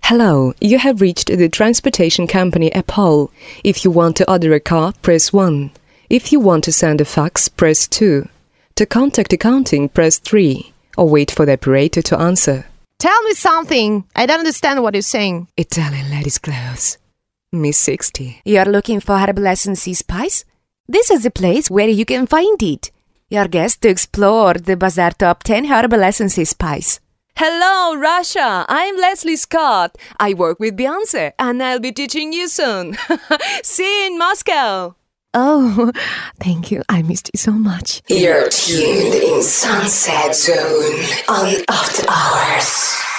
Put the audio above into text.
Hello, you have reached the transportation company Apple. If you want to order a car, press 1. If you want to send a fax, press 2. To contact accounting, press 3. Or wait for the operator to answer. Tell me something. I don't understand what you're saying. Italian ladies' clothes. Miss 60. You're looking for herbal essence spice? This is the place where you can find it. Your guest to explore the Bazaar Top 10 Herbal Essence Spice. Hello, Russia. I'm Leslie Scott. I work with Beyonce, and I'll be teaching you soon. See you in Moscow. Oh, thank you. I missed you so much. You're tuned in Sunset Zone on After Hours.